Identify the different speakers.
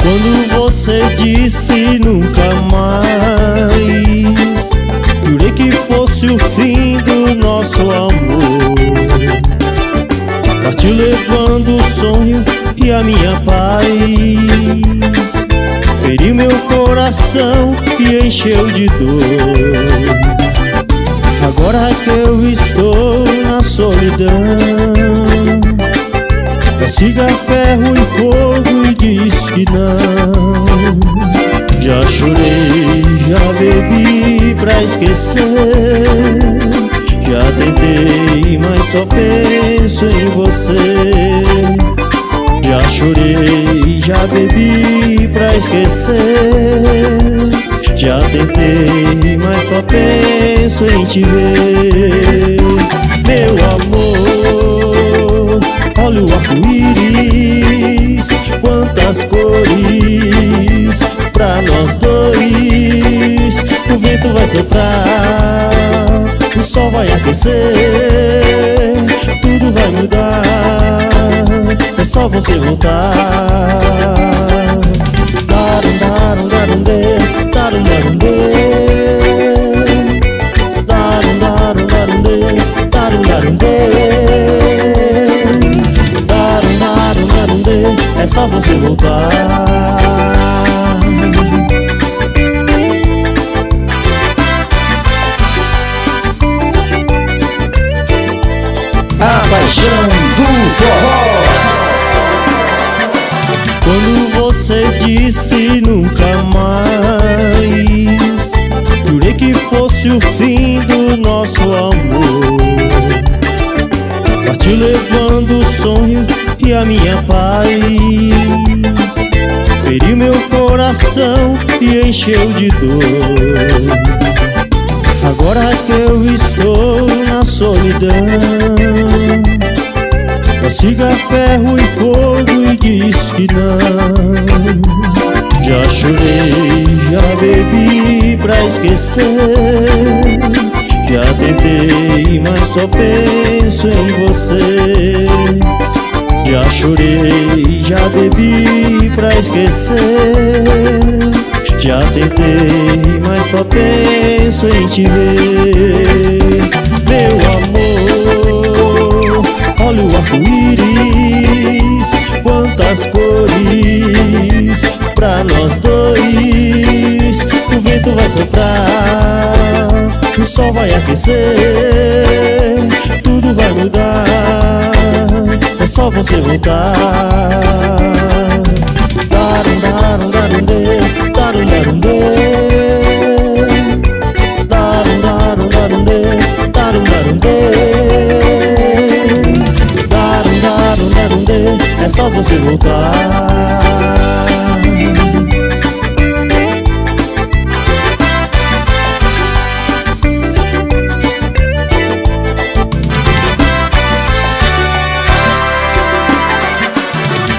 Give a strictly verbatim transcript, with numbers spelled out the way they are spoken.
Speaker 1: Quando você disse nunca mais, jurei que fosse o fim do nosso amor. Partiu levando o sonho e a minha paz, feriu meu coração e encheu de dor. Agora que eu estou na solidão, castiga ferro e fogo e diz que não. Já chorei, já bebi pra esquecer, já tentei, mas só penso em você. Já chorei, já bebi pra esquecer, já tentei, mas só penso em te ver. Meu amor, olha o arco-íris, quantas cores pra nós dois. O vento vai soprar, o sol vai aquecer, tudo vai mudar, é só você voltar. Darum, darum, darum, de, darum, darum, de, darum, darum, darum, de, darum, darum, de, darum, darum, darum, de, é só você voltar.
Speaker 2: A paixão do forró.
Speaker 1: Quando você disse nunca mais, jurei que fosse o fim do nosso amor. Partiu levando o sonho e a minha paz, feriu meu coração e encheu de dor. Agora que eu estou na solidão, castiga ferro e fogo e diz que não. Já chorei, já bebi pra esquecer, já tentei, mas só penso em você. Já chorei, já bebi pra esquecer, já tentei, mas só penso em te ver. Meu amor, olha o arco-íris, quantas cores pra nós dois. O vento vai soprar, o sol vai aquecer, tudo vai mudar, é só você voltar. Darum, darum, darum, de, darum, darum, de, darum, darum, darum, de, darum, darum, de, darum, darum, darum, de, é só você voltar.